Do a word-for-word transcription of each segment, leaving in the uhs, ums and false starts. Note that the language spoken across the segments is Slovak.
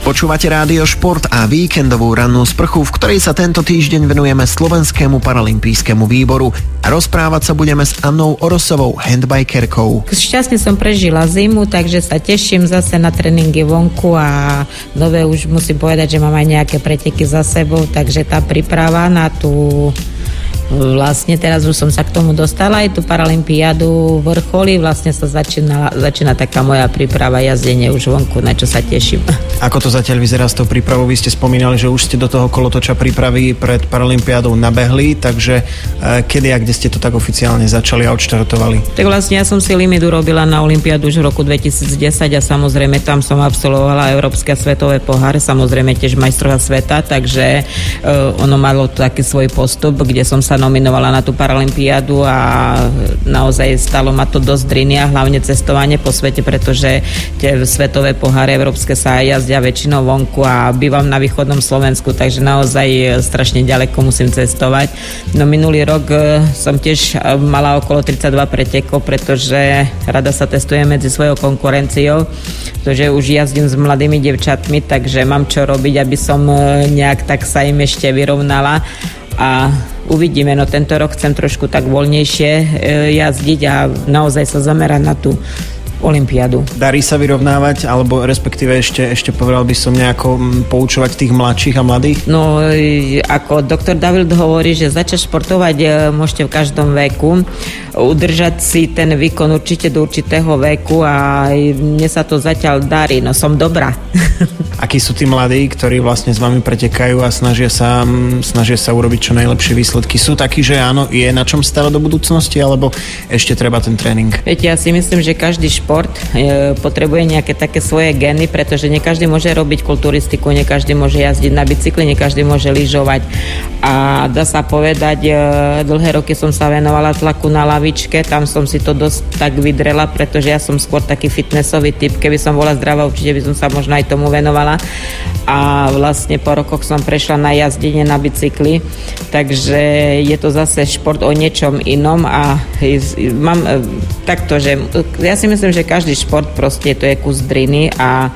Počúvate Rádio Šport a víkendovú rannú sprchu, v ktorej sa tento týždeň venujeme Slovenskému paralympijskému výboru a rozprávať sa budeme s Annou Orosovou, handbikerkou. Šťastne som prežila zimu, takže sa teším zase na tréningy vonku a nové už musím povedať, že mám aj nejaké preteky za sebou, takže tá príprava na tú vlastne teraz už som sa k tomu dostala, aj tú paralympiádu vrcholí, vlastne sa začína, začína taká moja príprava, jazdenie už vonku, na čo sa teším. Ako to zatiaľ vyzerá s tou prípravou? Vy ste spomínali, že už ste do toho kolotoča prípravy pred paralympiádou nabehli, takže e, kedy a kde ste to tak oficiálne začali a odštartovali? Tak vlastne ja som si limit urobila na olympiádu už v roku dvetisícdesať a samozrejme tam som absolvovala európske a svetové poháre, samozrejme tiež majstrovstvá sveta, takže e, ono malo taký svoj postup, kde som sa nominovala na tú paralympiádu a naozaj stalo ma to dosť driny a hlavne cestovanie po svete, pretože tie svetové poháre európske sa jazdia väčšinou vonku a bývam na východnom Slovensku, takže naozaj strašne ďaleko musím cestovať. No minulý rok som tiež mala okolo tridsaťdva pretekov, pretože rada sa testujem medzi svojou konkurenciou, pretože už jazdím s mladými devčatmi, takže mám čo robiť, aby som nejak tak sa im ešte vyrovnala a uvidíme, no tento rok chcem trošku tak voľnejšie e, jazdiť a naozaj sa zamerať na tú olympiádu. Darí sa vyrovnávať, alebo respektíve ešte, ešte povedal by som nejako poučovať tých mladších a mladých? No, ako doktor David hovorí, že začať športovať môžete v každom veku. Udržať si ten výkon určite do určitého veku a mne sa to zatiaľ darí, no som dobrá. Akí sú tí mladí, ktorí vlastne s vami pretekajú a snažia sa, snažia sa urobiť čo najlepšie výsledky? Sú takí, že áno, je na čom stavať do budúcnosti, alebo ešte treba ten tréning? Viete, ja si myslím, že každý šport e, potrebuje nejaké také svoje gény, pretože nie každý môže robiť kulturistiku, nie každý môže jazdiť na bicykli, nie každý môže lyžovať. A dá sa povedať, e, dlhé roky som sa venovala tlaku na lavičke, tam som si to dosť tak vydrela, pretože ja som skôr taký fitnessový typ. Keby som bola zdravá, určite by som sa možno aj tomu venovala. A vlastne po rokoch som prešla na jazdenie na bicykli, takže je to zase šport o niečom inom a mám takto, že ja si myslím, že každý šport proste to je kus driny a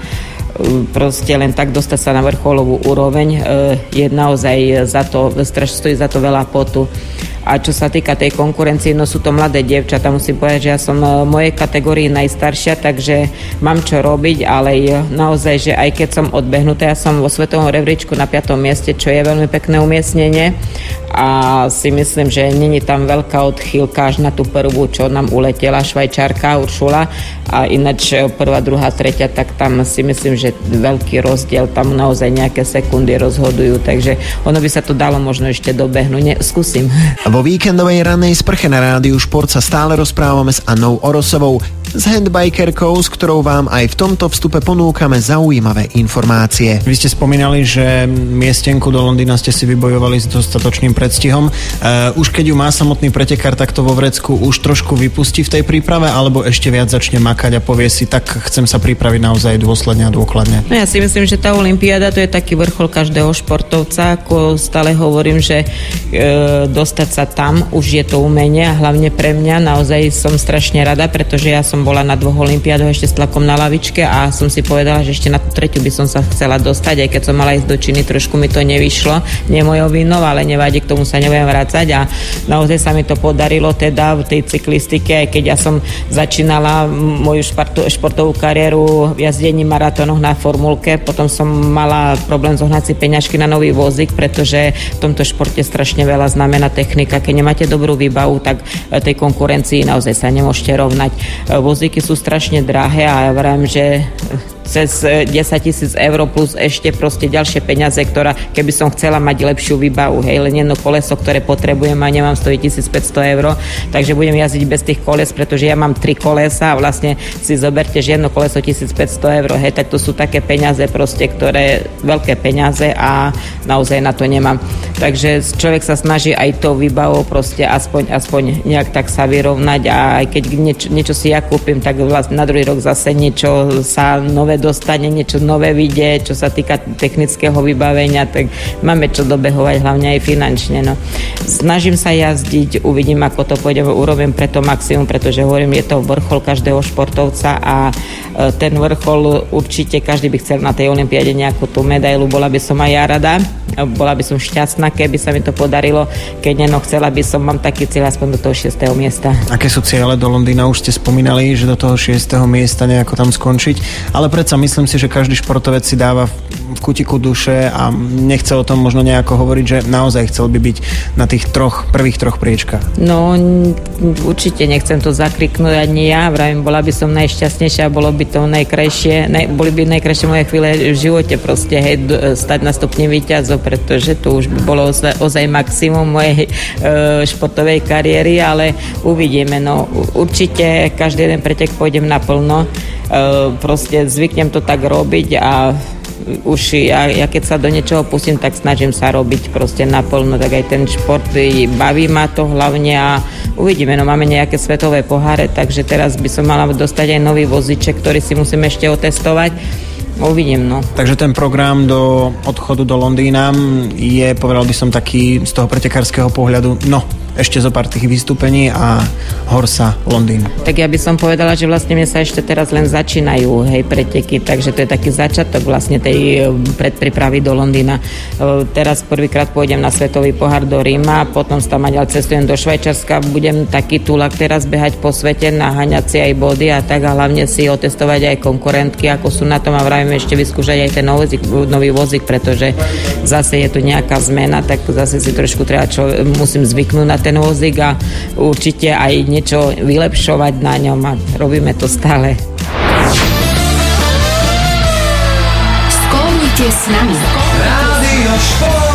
proste len tak dostať sa na vrcholovú úroveň je naozaj za to, stojí za to veľa potu. A čo sa týka tej konkurencie, no sú to mladé dievčatá, musím povedať, že ja som v mojej kategórii najstaršia, takže mám čo robiť, ale naozaj, že aj keď som odbehnutá, ja som vo svetovom rebríčku na piatom mieste, čo je veľmi pekné umiestnenie a si myslím, že není tam veľká odchýlka až na tú prvú, čo nám uletela Švajčárka Uršula a ináč prvá, druhá, tretia, tak tam si myslím, že veľký rozdiel, tam naozaj nejaké sekundy rozhodujú, takže ono by sa to dalo možno ešte dobehnúť, ne, skúsim. Vo víkendovej rannej sprche na Rádiu Šport sa stále rozprávame s Annou Orosovou, s handbikerkou, s ktorou vám aj v tomto vstupe ponúkame zaujímavé informácie. Vy ste spomínali, že miestenku do Londýna ste si vybojovali s dostatočným predstihom. Uh, už keď ju má samotný pretekár takto vo vrecku, už trošku vypustí v tej príprave, alebo ešte viac začne makať a povie si, tak chcem sa pripraviť naozaj dôsledne a dôkladne? No ja si myslím, že tá olympiáda to je taký vrchol každého športovca, ako stále hovorím, že e, dostať sa tam už je to umenie a hlavne pre mňa naozaj som strašne rada, pretože ja som bola na dvoch olympiádoch ešte s tlakom na lavičke a som si povedala, že ešte na tú tretiu by som sa chcela dostať, aj keď som mala ísť do Číny, trošku mi to nevyšlo, nie mojou vinou, ale nevadí, k tomu sa nebudem vrácať a naozaj sa mi to podarilo teda v tej cyklistike, aj keď ja som začínala moju športu, športovú kariéru v jazdení maratónoch na formulke, potom som mala problém zohnať si peňažky na nový vozík, pretože v tomto športe strašne veľa znamená technika. Keď nemáte dobrú výbavu, tak tej konkurencii naozaj sa nemôžete rovnať. Vozíky sú strašne drahé a ja vravím, že cez desaťtisíc eur plus ešte proste ďalšie peniaze, ktorá keby som chcela mať lepšiu výbavu, hej, len jedno koleso, ktoré potrebujem a nemám stojí tisícpäťsto eur, takže budem jazdiť bez tých koles, pretože ja mám tri kolesa a vlastne si zoberte, že jedno koleso tisícpäťsto eur, hej, tak to sú také peniaze proste, ktoré, veľké peniaze a naozaj na to nemám. Takže človek sa snaží aj tou výbavou proste aspoň, aspoň nejak tak sa vyrovnať a aj keď niečo, niečo si ja kúpim, tak vlastne na druhý rok zase niečo sa nové nové dostane, niečo nové vidie, čo sa týka technického vybavenia, tak máme čo dobehovať, hlavne aj finančne. No. Snažím sa jazdiť, uvidím, ako to pôjde, urobím preto maximum, pretože hovorím, je to vrchol každého športovca a ten vrchol určite každý by chcel na tej olympiáde nejakú tú medailu, bola by som aj ja rada, bola by som šťastná, keby sa mi to podarilo, keď neno chcela by som, mám taký cieľ aspoň do toho šiesteho miesta. Aké sú ciele do Londýna? Už ste spomínali, že do toho šiesteho miesta nejako tam skončiť, ale predsa myslím si, že každý športovec si dáva v kutiku duše a nechce o tom možno nejako hovoriť, že naozaj chcel by byť na tých troch, prvých troch priečkách. No určite nechcem to zakriknúť ani ja, vravím, bola by som najšťastnejšia, bolo by to najkrajšie, naj, boli by najkrajšie moje chvíle v živote proste, hej, stať na stupni víťazov, pretože to už by bolo ozaj, ozaj maximum mojej e, športovej kariéry, ale uvidíme, no určite každý jeden pretek pôjdem naplno, e, proste zvyknem to tak robiť a už ja, ja keď sa do niečoho pustím, tak snažím sa robiť proste naplno, tak aj ten šport baví ma to hlavne a uvidíme, no máme nejaké svetové poháre, takže teraz by som mala dostať aj nový vozíček, ktorý si musím ešte otestovať. Uvidím, no. Takže ten program do odchodu do Londýna je, povedal by som, taký z toho pretekárskeho pohľadu, no, ešte zo pár tých vystúpení a Horsa, Londýn. Tak ja by som povedala, že vlastne mne sa ešte teraz len začínajú, hej, preteky, takže to je taký začiatok vlastne tej predpripravy do Londýna. Teraz prvýkrát pôjdem na svetový pohár do Ríma, potom tam ďalej cestujem do Švajčiarska, budem taký túlak teraz behať po svete, naháňať si aj body a tak a hlavne si otestovať aj konkurentky, ako sú na tom a vravím ešte vyskúšať aj ten nový, nový vozík, pretože zase je tu nejaká zmena, tak zase si trošku treba, čo musím zvyknúť na ten vozík a určite aj niečo vylepšovať na ňom a robíme to stále. Skôlnite s nami. Rádio Šport.